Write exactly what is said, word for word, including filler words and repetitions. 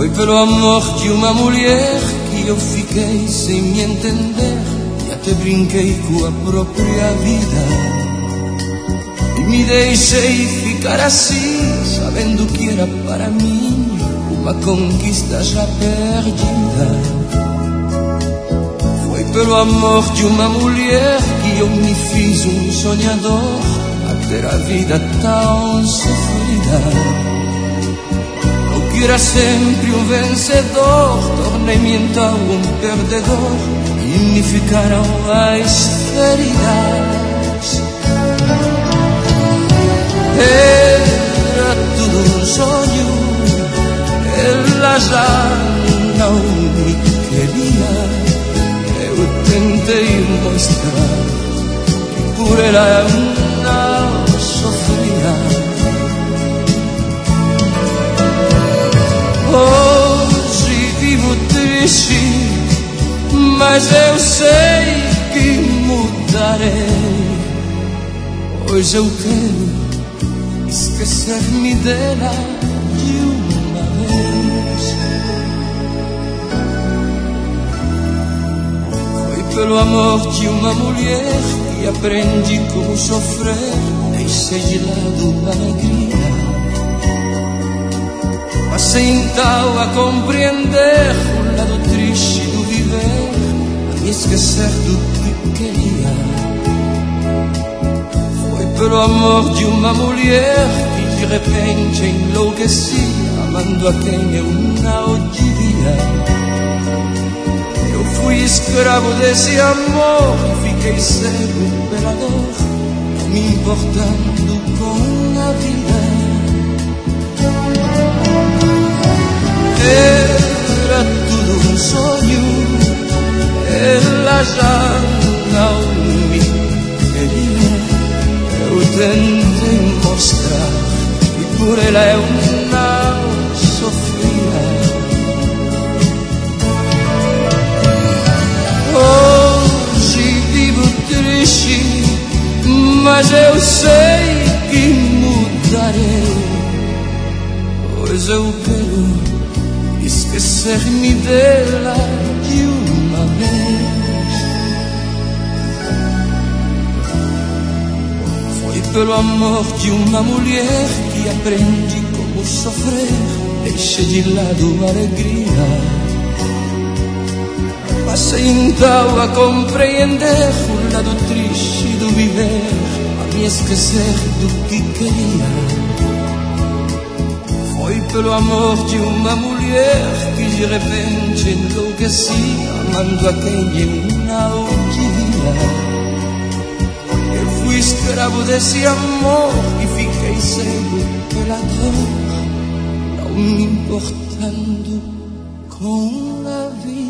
Foi pelo amor de uma mulher que eu fiquei sem me entender e até brinquei com a própria vida. E me deixei ficar assim, sabendo que era para mim uma conquista já perdida. Foi pelo amor de uma mulher que eu me fiz um sonhador a ter a vida tão sofrida. Eu era sempre um vencedor, tornei-me então um perdedor e me ficaram as feridas. Era tudo um sonho, ela já não me queria. Eu tentei mostrar que por ela eu não sofria. Hoje vivo triste, mas eu sei que mudarei. Hoje eu quero esquecer-me dela de uma vez. Foi pelo amor de uma mulher que aprendi como sofrer, deixei de lado a alegria. Passei então a compreender o lado triste do viver, a me esquecer do que queria. Foi pelo amor de uma mulher que de repente enlouqueci, amando a quem eu não devia. Eu fui escravo desse amor e fiquei cego pela dor, não me importando com a vida. Era tudo um sonho, ela já não me queria. Eu tentei mostrar que por ela eu não sofria. Hoje vivo triste, mas eu sei que mudarei. Hoje eu quero esquecer-me dela de uma vez. Foi pelo amor de uma mulher que aprendi como sofrer, deixei de lado a alegria. Passei então a compreender o lado triste do viver, a me esquecer do que queria. Foi pelo amor de uma mulher que de repente enlouqueci, amando a quem eu não devia. Eu fui escravo desse amor e fiquei cego pela dor, não me importando com a vida.